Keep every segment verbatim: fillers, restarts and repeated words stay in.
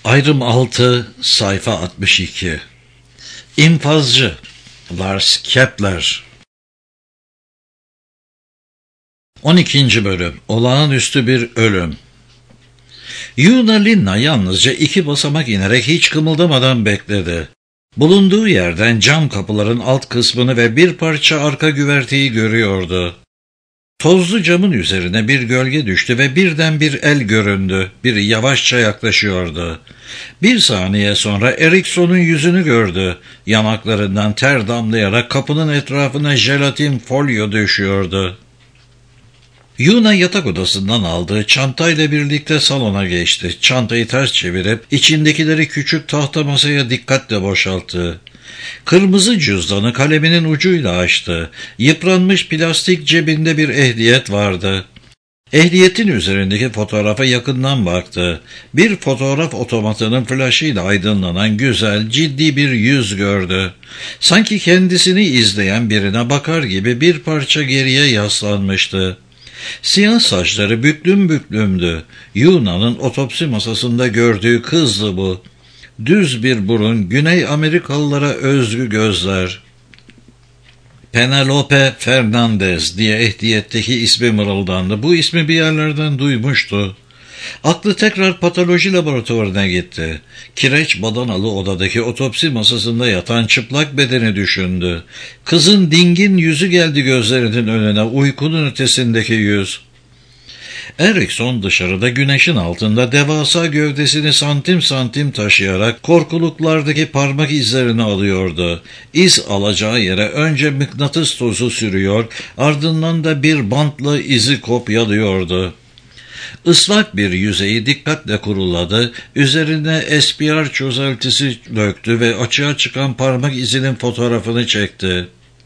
Ayrım altı, sayfa altmış iki. İnfazcı Lars Kepler. on ikinci bölüm. Olağanüstü bir ölüm. Yuna Linna yalnızca iki basamak inerek hiç kımıldamadan bekledi. Bulunduğu yerden cam kapıların alt kısmını ve bir parça arka güverteyi görüyordu. Tozlu camın üzerine bir gölge düştü ve birden bir el göründü. Biri yavaşça yaklaşıyordu. Bir saniye sonra Erikson'un yüzünü gördü. Yanaklarından ter damlayarak kapının etrafına jelatin folyo düşüyordu. Yuna yatak odasından aldığı çantayla birlikte salona geçti. Çantayı ters çevirip içindekileri küçük tahta masaya dikkatle boşalttı. Kırmızı cüzdanı kaleminin ucuyla açtı. Yıpranmış plastik cebinde bir ehliyet vardı. Ehliyetin üzerindeki fotoğrafa yakından baktı. Bir fotoğraf otomatının flaşıyla aydınlanan güzel, ciddi bir yüz gördü. Sanki kendisini izleyen birine bakar gibi bir parça geriye yaslanmıştı. Siyah saçları büklüm büklümdü. Yuna'nın otopsi masasında gördüğü kızdı bu. Düz bir burun, Güney Amerikalılara özgü gözler. Penelope Fernandez diye ehliyetteki ismi mırıldandı. Bu ismi bir yerlerden duymuştu. Aklı tekrar patoloji laboratuvarına gitti. Kireç badanalı odadaki otopsi masasında yatan çıplak bedeni düşündü. Kızın dingin yüzü geldi gözlerinin önüne, uykunun ötesindeki yüz. Erikson dışarıda güneşin altında devasa gövdesini santim santim taşıyarak korkuluklardaki parmak izlerini alıyordu. İz alacağı yere önce mıknatıs tozu sürüyor, ardından da bir bantla izi kopyalıyordu. Islak bir yüzeyi dikkatle kuruladı, üzerine S P R çözeltisi döktü ve açığa çıkan parmak izinin fotoğrafını çekti.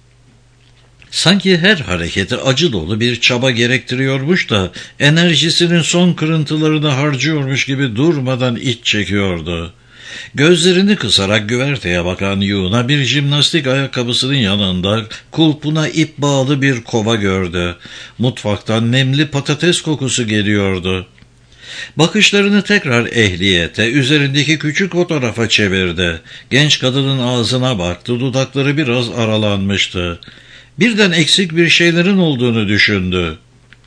Sanki her hareketi acı dolu bir çaba gerektiriyormuş da enerjisinin son kırıntılarını harcıyormuş gibi durmadan iç çekiyordu. Gözlerini kısarak güverteye bakan Yuna bir jimnastik ayakkabısının yanında kulpuna ip bağlı bir kova gördü. Mutfaktan nemli patates kokusu geliyordu. Bakışlarını tekrar ehliyete, üzerindeki küçük fotoğrafa çevirdi. Genç kadının ağzına baktı, dudakları biraz aralanmıştı. Birden eksik bir şeylerin olduğunu düşündü.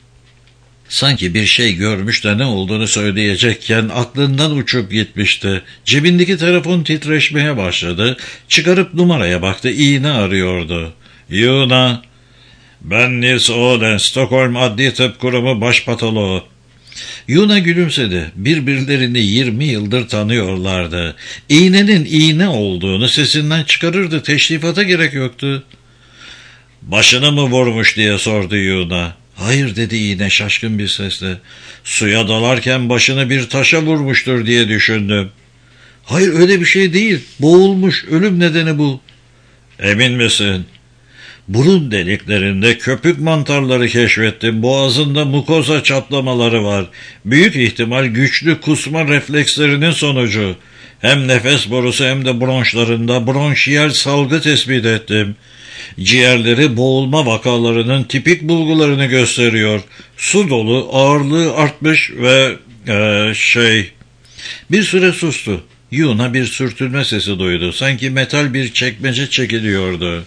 Sanki bir şey görmüş de ne olduğunu söyleyecekken aklından uçup gitmişti. Cebindeki telefon titreşmeye başladı. Çıkarıp numaraya baktı, iğne arıyordu. Yuna, ben Nils Oden, Stockholm Adli Tıp Kurumu Başpatoloğu. Yuna gülümsedi. Birbirlerini yirmi yıldır tanıyorlardı. İğnenin iğne olduğunu sesinden çıkarırdı. Teşrifata gerek yoktu. Başını mı vurmuş diye sordu Yuna. Hayır dedi iğne şaşkın bir sesle. Suya dalarken başını bir taşa vurmuştur diye düşündüm. Hayır öyle bir şey değil. Boğulmuş. Ölüm nedeni bu. Emin misin? Burun deliklerinde köpük mantarları keşfettim. Boğazında mukoza çatlamaları var. Büyük ihtimal güçlü kusma reflekslerinin sonucu. Hem nefes borusu hem de bronşlarında bronşiyel salgı tespit ettim. Ciğerleri boğulma vakalarının tipik bulgularını gösteriyor. Su dolu, ağırlığı artmış ve ee, şey... Bir süre sustu. Yuna bir sürtünme sesi duydu. Sanki metal bir çekmece çekiliyordu.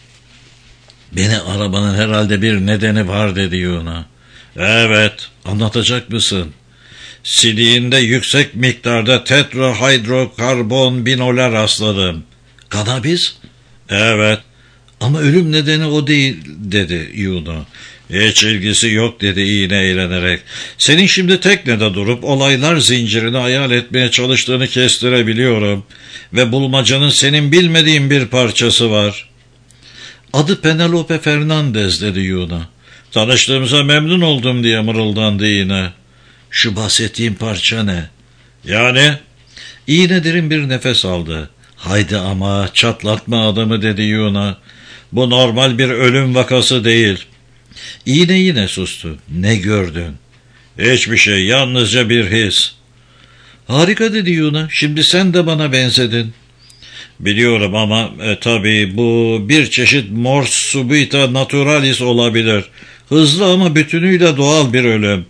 Beni arabanın herhalde bir nedeni var dedi Yuna. Evet, anlatacak mısın? Siliğinde yüksek miktarda tetrahidrokarbon binola rastladım. Kanabis? Evet. Ama ölüm nedeni o değil dedi Yuna. Hiç ilgisi yok dedi iğne eğlenerek. Senin şimdi teknede durup olaylar zincirini hayal etmeye çalıştığını kestirebiliyorum. Ve bulmacanın senin bilmediğin bir parçası var. Adı Penelope Fernandez dedi Yuna. Tanıştığımıza memnun oldum diye mırıldandı iğne. Şu bahsettiğim parça ne? Yani? İğne derin bir nefes aldı. Haydi ama çatlatma adamı dedi Yuna. Bu normal bir ölüm vakası değil. İğne yine sustu. Ne gördün? Hiçbir şey, yalnızca bir his. Harika dedi Yuna. Şimdi sen de bana benzedin. Biliyorum ama e, tabii bu bir çeşit mors subita naturalis olabilir. Hızlı ama bütünüyle doğal bir ölüm.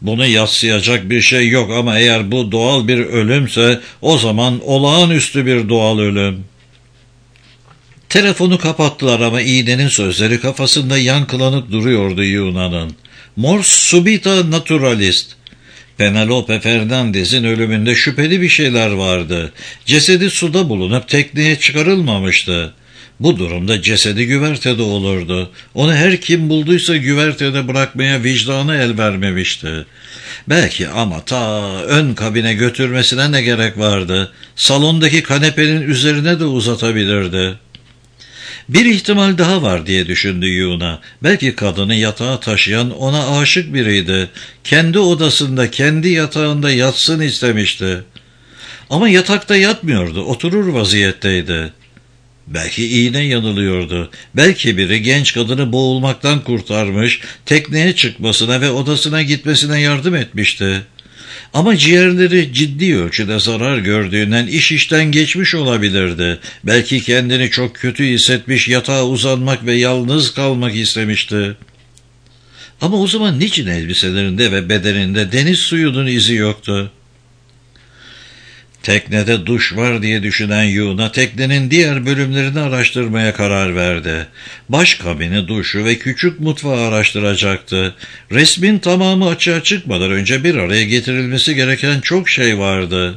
Bunu yadsıyacak bir şey yok ama eğer bu doğal bir ölümse o zaman olağanüstü bir doğal ölüm. Telefonu kapattılar ama iğnenin sözleri kafasında yankılanıp duruyordu Yunan'ın. Mors subita naturalist. Penelope Fernandez'in ölümünde şüpheli bir şeyler vardı. Cesedi suda bulunup tekneye çıkarılmamıştı. Bu durumda cesedi güvertede olurdu. Onu her kim bulduysa güvertede bırakmaya vicdanı el vermemişti. Belki ama ta ön kabine götürmesine ne gerek vardı? Salondaki kanepenin üzerine de uzatabilirdi. Bir ihtimal daha var diye düşündü Yuna. Belki kadını yatağa taşıyan ona aşık biriydi. Kendi odasında, kendi yatağında yatsın istemişti. Ama yatakta yatmıyordu, oturur vaziyetteydi. Belki iğne yanılıyordu. Belki biri genç kadını boğulmaktan kurtarmış, tekneye çıkmasına ve odasına gitmesine yardım etmişti. Ama ciğerleri ciddi ölçüde zarar gördüğünden iş işten geçmiş olabilirdi. Belki kendini çok kötü hissetmiş, yatağa uzanmak ve yalnız kalmak istemişti. Ama o zaman niçin elbiselerinde ve bedeninde deniz suyunun izi yoktu? Teknede duş var diye düşünen Yuna, teknenin diğer bölümlerini araştırmaya karar verdi. Baş kabini, duşu ve küçük mutfağı araştıracaktı. Resmin tamamı açığa çıkmadan önce bir araya getirilmesi gereken çok şey vardı.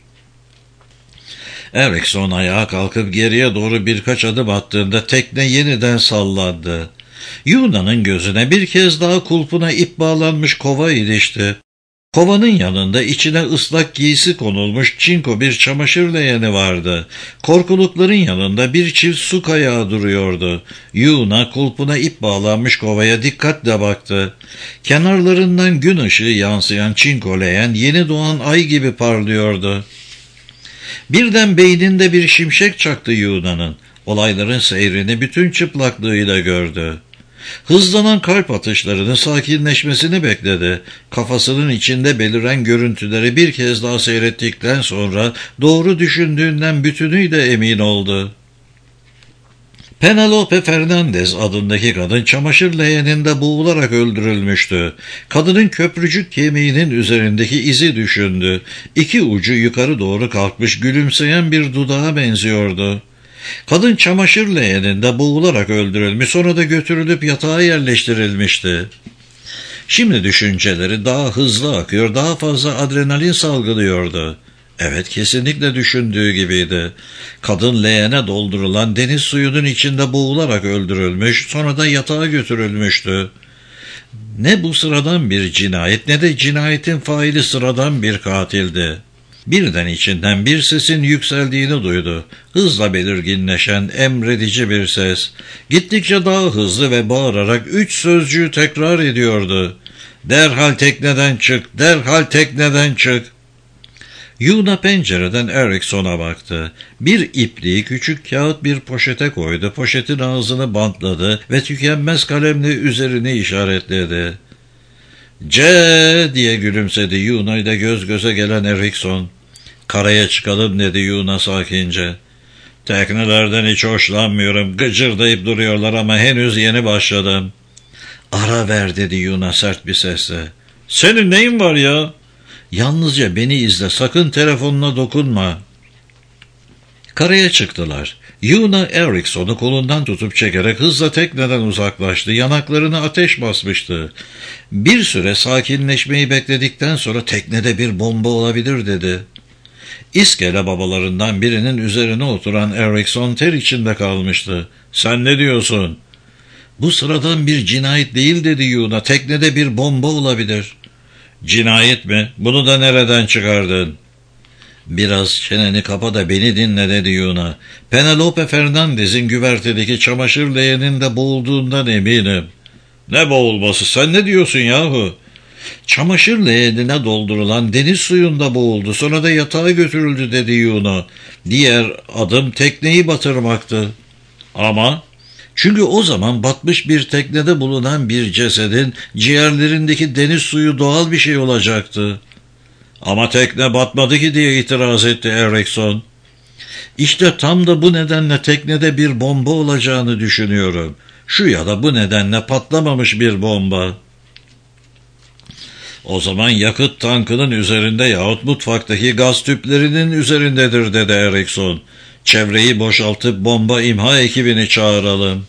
Erikson ayağa kalkıp geriye doğru birkaç adım attığında tekne yeniden sallandı. Yuna'nın gözüne bir kez daha kulpuna ip bağlanmış kova ilişti. Kovanın yanında içine ıslak giysi konulmuş çinko bir çamaşır leğeni vardı. Korkulukların yanında bir çift su kayağı duruyordu. Yuna kulpuna ip bağlanmış kovaya dikkatle baktı. Kenarlarından gün ışığı yansıyan çinko leğen yeni doğan ay gibi parlıyordu. Birden beyninde bir şimşek çaktı Yuna'nın. Olayların seyrini bütün çıplaklığıyla gördü. Hızlanan kalp atışlarının sakinleşmesini bekledi. Kafasının içinde beliren görüntüleri bir kez daha seyrettikten sonra doğru düşündüğünden bütünüyle emin oldu. Penelope Fernandez adındaki kadın çamaşır leğeninde boğularak öldürülmüştü. Kadının köprücük kemiğinin üzerindeki izi düşündü. İki ucu yukarı doğru kalkmış gülümseyen bir dudağa benziyordu. Kadın çamaşır leğeninde boğularak öldürülmüş, sonra da götürülüp yatağa yerleştirilmişti. Şimdi düşünceleri daha hızlı akıyor, daha fazla adrenalin salgılıyordu. Evet, kesinlikle düşündüğü gibiydi. Kadın leğene doldurulan deniz suyunun içinde boğularak öldürülmüş, sonra da yatağa götürülmüştü. Ne bu sıradan bir cinayet, ne de cinayetin faili sıradan bir katildi. Birden içinden bir sesin yükseldiğini duydu. Hızla belirginleşen, emredici bir ses. Gittikçe daha hızlı ve bağırarak üç sözcüğü tekrar ediyordu. "Derhal tekneden çık, derhal tekneden çık." Yuna pencereden Erikson'a baktı. Bir ipliği küçük kağıt bir poşete koydu. Poşetin ağzını bantladı ve tükenmez kalemle üzerini işaretledi. "C" diye gülümsedi Yuna ile göz göze gelen Erikson. "Karaya çıkalım," dedi Yuna sakince. "Teknelerden hiç hoşlanmıyorum. Gıcırdayıp duruyorlar ama henüz yeni başladım." "Ara ver," dedi Yuna sert bir sesle. "Senin neyin var ya?" "Yalnızca beni izle, sakın telefonuna dokunma." Karaya çıktılar. Yuna Erikson'u kolundan tutup çekerek hızla tekneden uzaklaştı. Yanaklarına ateş basmıştı. Bir süre sakinleşmeyi bekledikten sonra "Teknede bir bomba olabilir," dedi. İskele babalarından birinin üzerine oturan Erikson ter içinde kalmıştı. "Sen ne diyorsun?" "Bu sıradan bir cinayet değil," dedi Yuna. "Teknede bir bomba olabilir." "Cinayet mi? Bunu da nereden çıkardın?" "Biraz çeneni kapa da beni dinle," dedi Yuna. "Penelope Fernandez'in güvertedeki çamaşır leğeninde boğulduğundan eminim." "Ne boğulması? Sen ne diyorsun yahu?" "Çamaşır leğenine doldurulan deniz suyunda boğuldu. Sonra da yatağa götürüldü," dedi Yuna. "Diğer adım tekneyi batırmaktı." "Ama?" "Çünkü o zaman batmış bir teknede bulunan bir cesedin ciğerlerindeki deniz suyu doğal bir şey olacaktı." "Ama tekne batmadı ki," diye itiraz etti Erikson. "İşte tam da bu nedenle teknede bir bomba olacağını düşünüyorum. Şu ya da bu nedenle patlamamış bir bomba." O zaman yakıt tankının üzerinde yahut mutfaktaki gaz tüplerinin üzerindedir dedi Erikson. Çevreyi boşaltıp bomba imha ekibini çağıralım.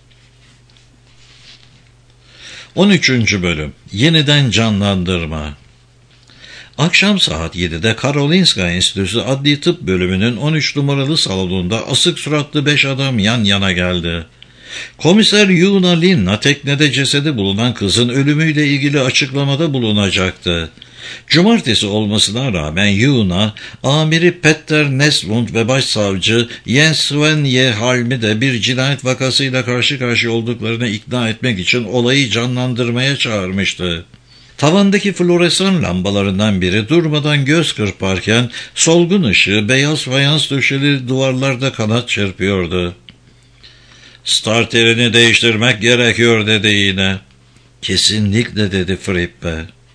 on üçüncü Bölüm Yeniden Canlandırma. Akşam saat yedide Karolinska Enstitüsü Adli Tıp Bölümünün on üç numaralı salonunda asık suratlı beş adam yan yana geldi. Komiser Yuna Linna teknede cesedi bulunan kızın ölümüyle ilgili açıklamada bulunacaktı. Cumartesi olmasına rağmen Yuna, amiri Petter Neslund ve başsavcı Jens Svenjehalm'i de bir cinayet vakasıyla karşı karşıya olduklarını ikna etmek için olayı canlandırmaya çağırmıştı. Tavandaki floresan lambalarından biri durmadan göz kırparken solgun ışığı beyaz fayans döşeli duvarlarda kanat çırpıyordu. "Starterini değiştirmek gerekiyor" dedi yine. "Kesinlikle" dedi Frippe.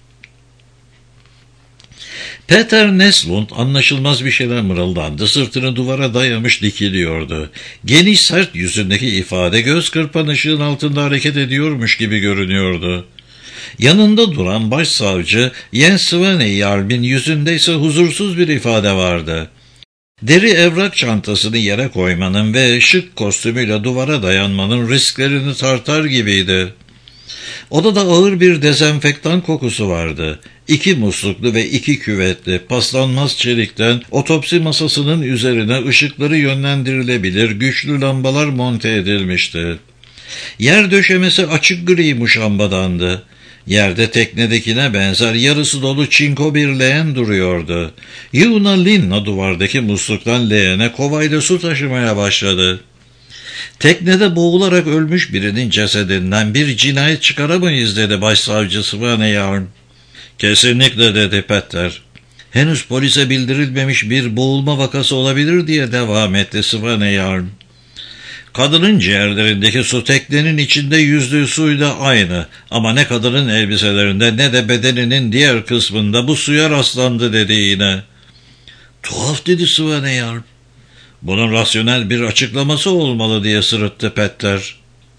Peter Neslund anlaşılmaz bir şeyler mırıldandı. Sırtını duvara dayamış dikiliyordu. Geniş sert yüzündeki ifade göz kırpan ışığın altında hareket ediyormuş gibi görünüyordu. Yanında duran başsavcı Jens Svenjehalm'in yüzünde ise huzursuz bir ifade vardı. Deri evrak çantasını yere koymanın ve şık kostümüyle duvara dayanmanın risklerini tartar gibiydi. Odada ağır bir dezenfektan kokusu vardı. İki musluklu ve iki küvetli, paslanmaz çelikten otopsi masasının üzerine ışıkları yönlendirilebilir güçlü lambalar monte edilmişti. Yer döşemesi açık gri muşambadandı. Yerde teknedekine benzer yarısı dolu çinko bir leğen duruyordu. Yuna Linna duvardaki musluktan leğene kovayla su taşımaya başladı. "Teknede boğularak ölmüş birinin cesedinden bir cinayet çıkaramayız" dedi başsavcı Svenjehalm. "Kesinlikle" dedi Petter. "Henüz polise bildirilmemiş bir boğulma vakası olabilir" diye devam etti Svenjehalm. "Kadının ciğerlerindeki su teknenin içinde yüzdüğü suyla aynı ama ne kadının elbiselerinde ne de bedeninin diğer kısmında bu suya rastlandı" dedi yine. "Tuhaf" dedi Svenjehalm. "Bunun rasyonel bir açıklaması olmalı" diye sırıttı Petter.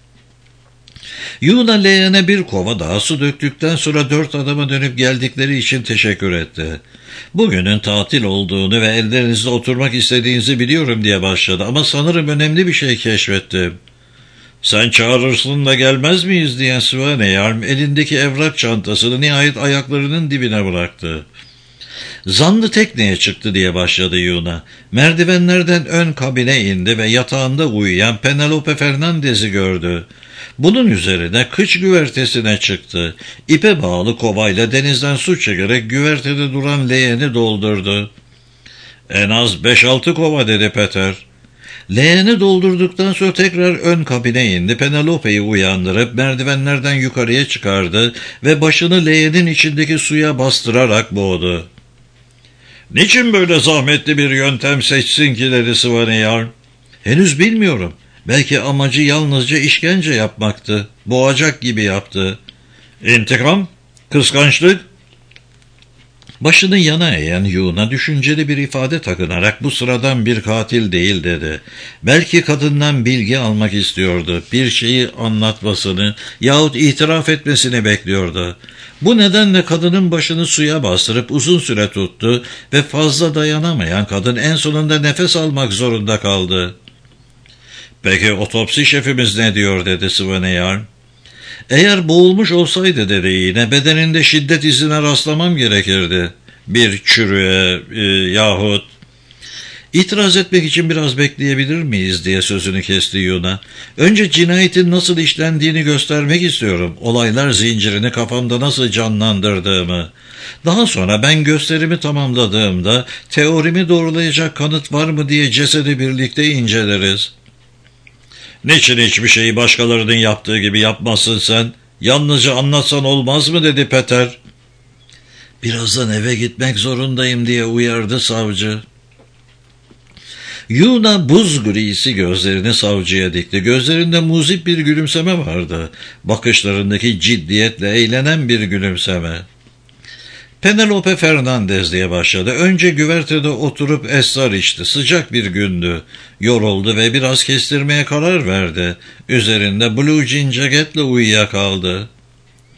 Yuna leğene bir kova daha su döktükten sonra dört adama dönüp geldikleri için teşekkür etti. "Bugünün tatil olduğunu ve ellerinizde oturmak istediğinizi biliyorum" diye başladı ama sanırım önemli bir şey keşfettim. "Sen çağırırsın da gelmez miyiz?" diyen Svenjehalm elindeki evrak çantasını nihayet ayaklarının dibine bıraktı. "Zanlı tekneye çıktı" diye başladı Yuna. Merdivenlerden ön kabine indi ve yatağında uyuyan Penelope Fernandez'i gördü. Bunun üzerine kıç güvertesine çıktı. İpe bağlı kovayla denizden su çekerek güvertede duran leğeni doldurdu. "En az beş altı kova" dedi Peter. Leğeni doldurduktan sonra tekrar ön kabine indi. Penelope'yi uyandırıp merdivenlerden yukarıya çıkardı ve başını leğenin içindeki suya bastırarak boğdu. "Niçin böyle zahmetli bir yöntem seçsin ki?" dedi Svenjehalm. "Henüz bilmiyorum. Belki amacı yalnızca işkence yapmaktı. Boğacak gibi yaptı." "İntikam? Kıskançlık?" Başını yana eğen Yuna düşünceli bir ifade takınarak "Bu sıradan bir katil değil" dedi. "Belki kadından bilgi almak istiyordu. Bir şeyi anlatmasını yahut itiraf etmesini bekliyordu. Bu nedenle kadının başını suya bastırıp uzun süre tuttu ve fazla dayanamayan kadın en sonunda nefes almak zorunda kaldı." "Peki otopsi şefimiz ne diyor?" dedi Svenjehalm. "Eğer boğulmuş olsaydı" dedi yine, "bedeninde şiddet izine rastlamam gerekirdi. Bir çürüye e, yahut..." "İtiraz etmek için biraz bekleyebilir miyiz?" diye sözünü kesti Yuna. "Önce cinayetin nasıl işlendiğini göstermek istiyorum. Olaylar zincirini kafamda nasıl canlandırdığımı. Daha sonra ben gösterimi tamamladığımda teorimi doğrulayacak kanıt var mı diye cesedi birlikte inceleriz." "Niçin hiçbir şeyi başkalarının yaptığı gibi yapmazsın sen? Yalnızca anlatsan olmaz mı?" dedi Peter. "Birazdan eve gitmek zorundayım" diye uyardı savcı. Yuna buz grisi gözlerini savcıya dikti. Gözlerinde muzip bir gülümseme vardı. Bakışlarındaki ciddiyetle eğlenen bir gülümseme. "Penelope Fernandez" diye başladı. "Önce güvertede oturup esrar içti. Sıcak bir gündü. Yoruldu ve biraz kestirmeye karar verdi. Üzerinde blue jean ceketle uyuyakaldı.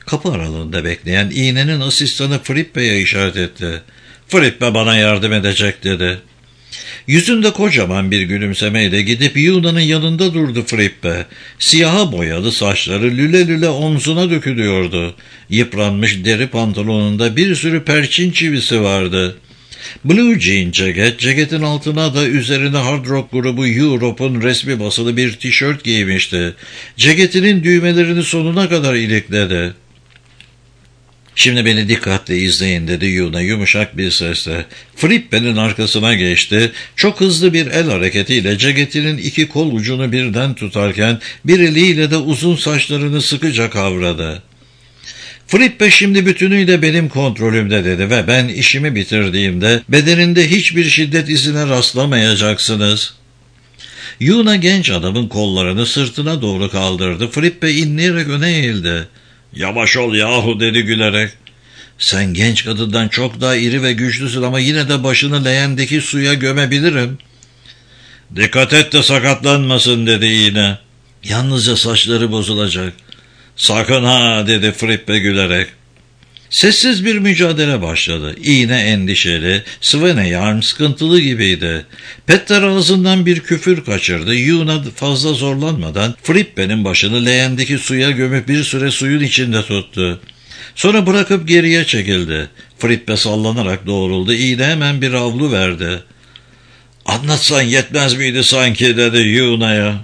Kapı aralığında bekleyen iğnenin asistanı Frippe'ye işaret etti. Frippe bana yardım edecek dedi. Yüzünde kocaman bir gülümsemeyle gidip Yuna'nın yanında durdu Frippe. Siyaha boyalı saçları lüle lüle omzuna dökülüyordu. Yıpranmış deri pantolonunda bir sürü perçin çivisi vardı. Blue jean ceket, ceketin altına da üzerine hard rock grubu Europe'un resmi basılı bir tişört giymişti. Ceketinin düğmelerini sonuna kadar ilikledi. Şimdi beni dikkatle izleyin dedi Yuna yumuşak bir sesle. Frippe'nin arkasına geçti. Çok hızlı bir el hareketiyle ceketinin iki kol ucunu birden tutarken bir eliyle de uzun saçlarını sıkıca kavradı. Frippe şimdi bütünüyle benim kontrolümde dedi ve ben işimi bitirdiğimde bedeninde hiçbir şiddet izine rastlamayacaksınız. Yuna genç adamın kollarını sırtına doğru kaldırdı. Frippe inleyerek öne eğildi. Yavaş ol yahu dedi gülerek. Sen genç kadından çok daha iri ve güçlüsün ama yine de başını leğendeki suya gömebilirim. Dikkat et de sakatlanmasın dedi yine. Yalnızca saçları bozulacak. Sakın ha dedi Frippe gülerek. Sessiz bir mücadele başladı. İğne endişeli, Sveneyarm sıkıntılı gibiydi. Petter ağzından bir küfür kaçırdı. Yuna fazla zorlanmadan Frippe'nin başını leğendeki suya gömüp bir süre suyun içinde tuttu. Sonra bırakıp geriye çekildi. Frippe sallanarak doğruldu. İğne hemen bir havlu verdi. Anlatsan yetmez miydi sanki dedi Yuna'ya.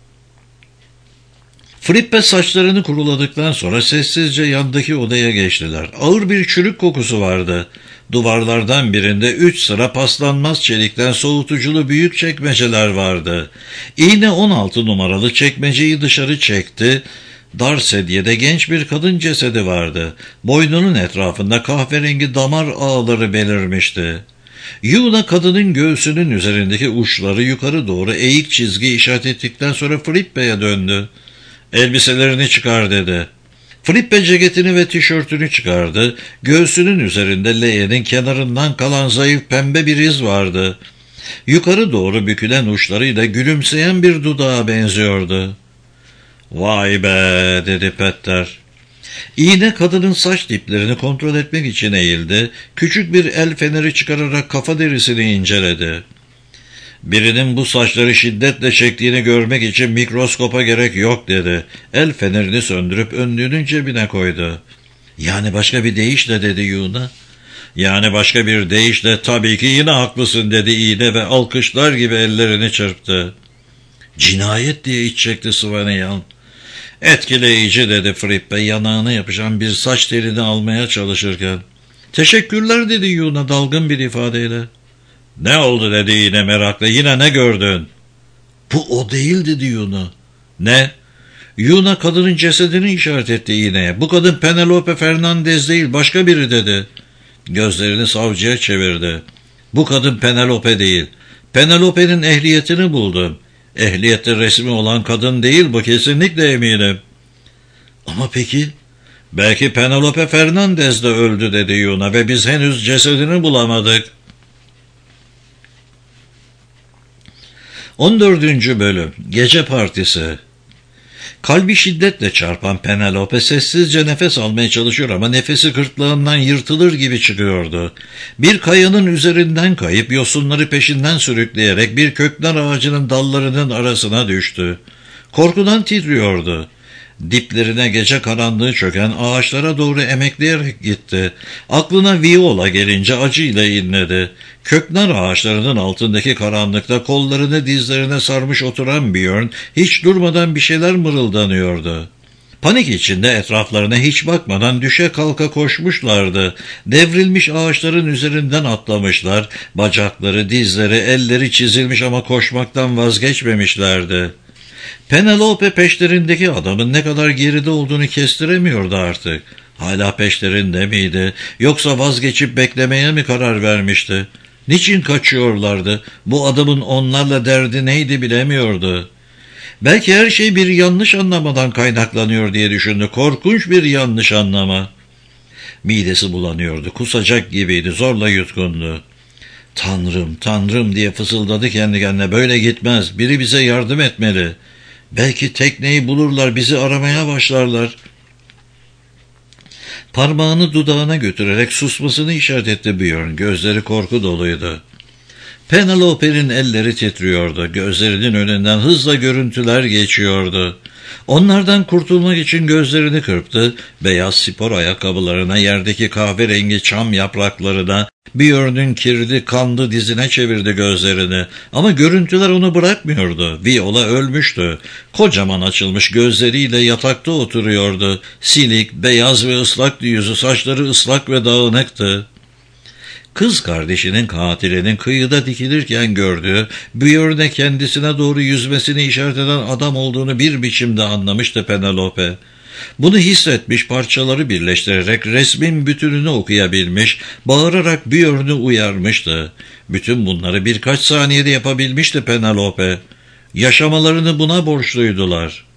Frippe saçlarını kuruladıktan sonra sessizce yandaki odaya geçtiler. Ağır bir çürük kokusu vardı. Duvarlardan birinde üç sıra paslanmaz çelikten soğutuculu büyük çekmeceler vardı. İğne on altı numaralı çekmeceyi dışarı çekti. Dar sedyede genç bir kadın cesedi vardı. Boynunun etrafında kahverengi damar ağları belirmişti. Yuna kadının göğsünün üzerindeki uçları yukarı doğru eğik çizgi işaret ettikten sonra Frippe'ye döndü. Elbiselerini çıkar dedi. Frippe ceketini ve tişörtünü çıkardı. Göğsünün üzerinde leğenin kenarından kalan zayıf pembe bir iz vardı. Yukarı doğru bükülen uçlarıyla gülümseyen bir dudağa benziyordu. Vay be dedi Petter. İğne kadının saç diplerini kontrol etmek için eğildi. Küçük bir el feneri çıkararak kafa derisini inceledi. Birinin bu saçları şiddetle çektiğini görmek için mikroskopa gerek yok dedi. El fenerini söndürüp önlüğünün cebine koydu. Yani başka bir deyişle dedi Yuna. Yani başka bir deyişle tabii ki yine haklısın dedi iğne ve alkışlar gibi ellerini çırptı. Cinayet diye iç çekti Sveneyarm. Etkileyici dedi Frippe yanağına yapışan bir saç telini almaya çalışırken. Teşekkürler dedi Yuna dalgın bir ifadeyle. Ne oldu dedi yine merakla. Yine ne gördün? Bu o değil dedi Yuna. Ne? Yuna kadının cesedini işaret etti iğneye. Bu kadın Penelope Fernandez değil başka biri dedi. Gözlerini savcıya çevirdi. Bu kadın Penelope değil. Penelope'nin ehliyetini buldum. Ehliyette resmi olan kadın değil bu kesinlikle eminim. Ama peki? Belki Penelope Fernandez de öldü dedi Yuna ve biz henüz cesedini bulamadık. on dördüncü Bölüm Gece Partisi. Kalbi şiddetle çarpan Penelope sessizce nefes almaya çalışıyor ama nefesi gırtlağından yırtılır gibi çıkıyordu. Bir kayanın üzerinden kayıp yosunları peşinden sürükleyerek bir köknar ağacının dallarının arasına düştü. Korkudan titriyordu. Diplerine gece karanlığı çöken ağaçlara doğru emekleyerek gitti. Aklına Viola gelince acıyla inledi. Köknar ağaçlarının altındaki karanlıkta kollarını dizlerine sarmış oturan Björn hiç durmadan bir şeyler mırıldanıyordu. Panik içinde etraflarına hiç bakmadan düşe kalka koşmuşlardı. Devrilmiş ağaçların üzerinden atlamışlar. Bacakları, dizleri, elleri çizilmiş ama koşmaktan vazgeçmemişlerdi. Penelope peşlerindeki adamın ne kadar geride olduğunu kestiremiyordu artık. Hala peşlerinde miydi? Yoksa vazgeçip beklemeye mi karar vermişti? Niçin kaçıyorlardı? Bu adamın onlarla derdi neydi bilemiyordu. Belki her şey bir yanlış anlamadan kaynaklanıyor diye düşündü. Korkunç bir yanlış anlama. Midesi bulanıyordu. Kusacak gibiydi. Zorla yutkundu. Tanrım, Tanrım diye fısıldadı kendi kendine. Böyle gitmez. Biri bize yardım etmeli. Belki tekneyi bulurlar, bizi aramaya başlarlar. Parmağını dudağına götürerek susmasını işaret etti Björn. Gözleri korku doluydu. Penelope'nin elleri titriyordu. Gözlerinin önünden hızla görüntüler geçiyordu. Onlardan kurtulmak için gözlerini kırptı. Beyaz spor ayakkabılarına, yerdeki kahverengi çam yapraklarına, Björn'ün kirli kanlı dizine çevirdi gözlerini. Ama görüntüler onu bırakmıyordu. Viola ölmüştü. Kocaman açılmış gözleriyle yatakta oturuyordu. Silik, beyaz ve ıslak yüzü, saçları ıslak ve dağınıktı. Kız kardeşinin katilinin kıyıda dikilirken gördüğü, Björn'e kendisine doğru yüzmesini işaret eden adam olduğunu bir biçimde anlamıştı Penelope. Bunu hissetmiş, parçaları birleştirerek resmin bütününü okuyabilmiş, bağırarak Björn'ü uyarmıştı. Bütün bunları birkaç saniyede yapabilmişti Penelope. Yaşamalarını buna borçluydular.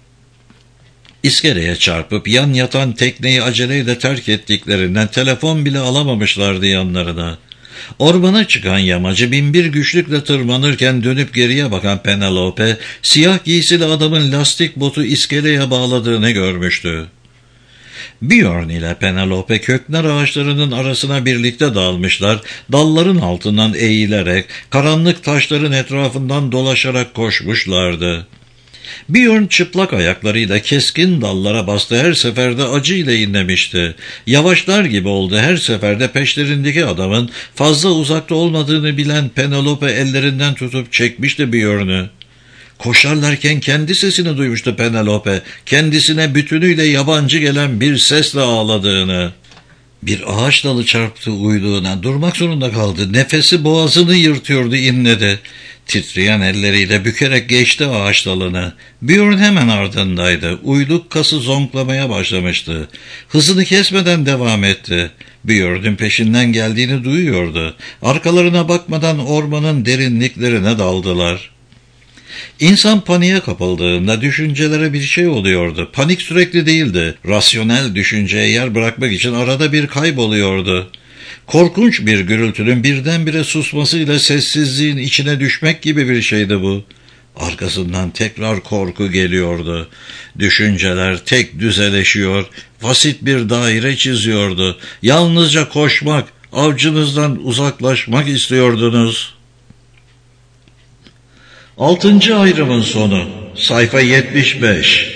İskeleye çarpıp yan yatan tekneyi aceleyle terk ettiklerinden telefon bile alamamışlardı yanlarına. Ormana çıkan yamacı binbir güçlükle tırmanırken dönüp geriye bakan Penelope, siyah giysili adamın lastik botu iskeleye bağladığını görmüştü. Björn ile Penelope köknar ağaçlarının arasına birlikte dalmışlar, dalların altından eğilerek, karanlık taşların etrafından dolaşarak koşmuşlardı. Björn çıplak ayaklarıyla keskin dallara bastı, her seferde acıyla inlemişti. Yavaşlar gibi oldu, her seferde peşlerindeki adamın fazla uzakta olmadığını bilen Penelope ellerinden tutup çekmişti Björn'ü. Koşarlarken kendi sesini duymuştu Penelope, kendisine bütünüyle yabancı gelen bir sesle ağladığını. Bir ağaç dalı çarptı uyluğuna, durmak zorunda kaldı, nefesi boğazını yırtıyordu, inledi. Titreyen elleriyle bükerek geçti ağaç dalını. Björn hemen ardındaydı. Uyluk kası zonklamaya başlamıştı. Hızını kesmeden devam etti. Björn'ün peşinden geldiğini duyuyordu. Arkalarına bakmadan ormanın derinliklerine daldılar. İnsan paniğe kapıldığında düşüncelere bir şey oluyordu. Panik sürekli değildi. Rasyonel düşünceye yer bırakmak için arada bir kayboluyordu. Korkunç bir gürültünün birdenbire susmasıyla sessizliğin içine düşmek gibi bir şeydi bu. Arkasından tekrar korku geliyordu. Düşünceler tek düzeleşiyor, basit bir daire çiziyordu. Yalnızca koşmak, avcınızdan uzaklaşmak istiyordunuz. Altıncı ayrımın sonu, sayfa yetmiş beş.